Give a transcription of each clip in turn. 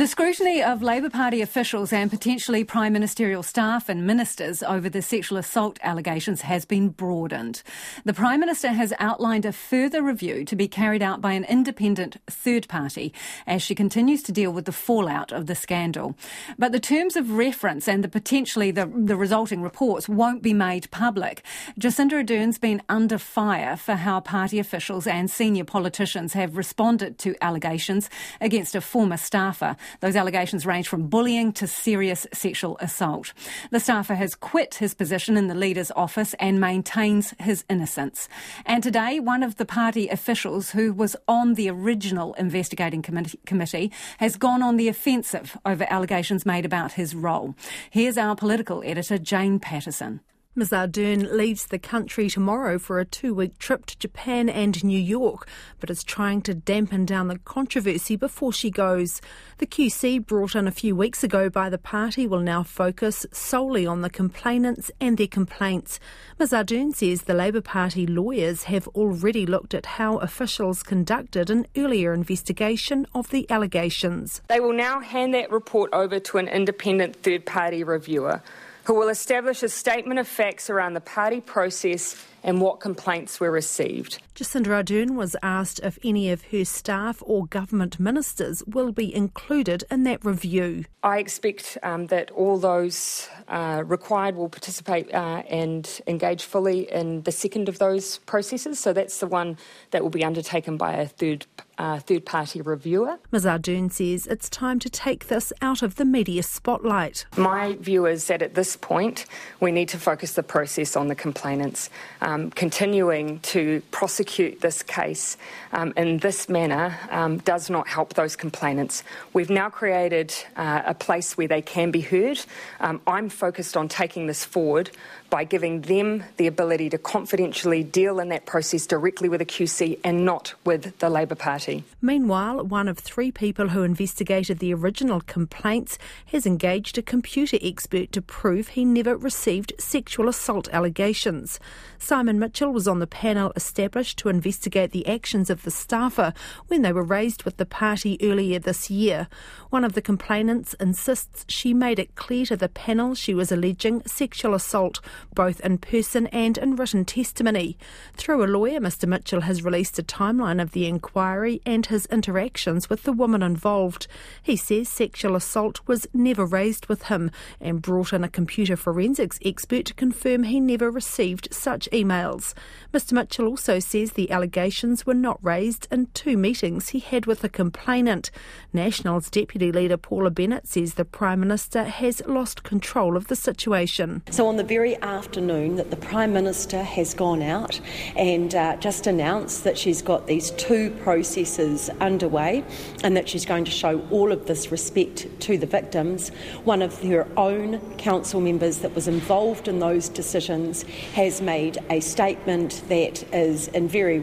The scrutiny of Labour Party officials and potentially prime ministerial staff and ministers over the sexual assault allegations has been broadened. The Prime Minister has outlined a further review to be carried out by an independent third party as she continues to deal with the fallout of the scandal. But the terms of reference and the resulting reports won't be made public. Jacinda Ardern's been under fire for how party officials and senior politicians have responded to allegations against a former staffer. Those allegations range from bullying to serious sexual assault. The staffer has quit his position in the leader's office and maintains his innocence. And today, one of the party officials who was on the original investigating committee has gone on the offensive over allegations made about his role. Here's our political editor, Jane Patterson. Ms Ardern leaves the country tomorrow for a 2-week trip to Japan and New York, but is trying to dampen down the controversy before she goes. The QC brought in a few weeks ago by the party will now focus solely on the complainants and their complaints. Ms Ardern says the Labour Party lawyers have already looked at how officials conducted an earlier investigation of the allegations. They will now hand that report over to an independent third-party reviewer who will establish a statement of facts around the party process and what complaints were received. Jacinda Ardern was asked if any of her staff or government ministers will be included in that review. I expect that all those required will participate and engage fully in the second of those processes. So that's the one that will be undertaken by a third-party reviewer. Ms Ardern says it's time to take this out of the media spotlight. My view is that at this point we need to focus the process on the complainants. Continuing to prosecute this case in this manner does not help those complainants. We've now created a place where they can be heard. I'm focused on taking this forward by giving them the ability to confidentially deal in that process directly with the QC and not with the Labour Party. Meanwhile, one of 3 people who investigated the original complaints has engaged a computer expert to prove he never received sexual assault allegations. Simon Mitchell was on the panel established to investigate the actions of the staffer when they were raised with the party earlier this year. One of the complainants insists she made it clear to the panel she was alleging sexual assault, both in person and in written testimony. Through a lawyer, Mr Mitchell has released a timeline of the inquiry and his interactions with the woman involved. He says sexual assault was never raised with him and brought in a computer forensics expert to confirm he never received such emails. Mr Mitchell also says the allegations were not raised in 2 meetings he had with the complainant. National's Deputy Leader Paula Bennett says the Prime Minister has lost control of the situation. So on the very afternoon that the Prime Minister has gone out and just announced that she's got these 2 processes underway and that she's going to show all of this respect to the victims, one of her own council members that was involved in those decisions has made a statement that is in very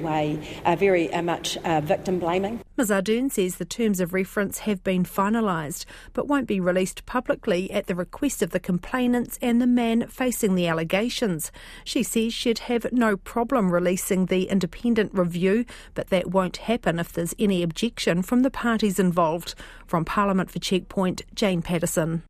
much victim blaming. Ms Ardern says the terms of reference have been finalised but won't be released publicly at the request of the complainants and the man facing the allegations. She says she'd have no problem releasing the independent review, but that won't happen if there's any objection from the parties involved. From Parliament for Checkpoint, Jane Patterson.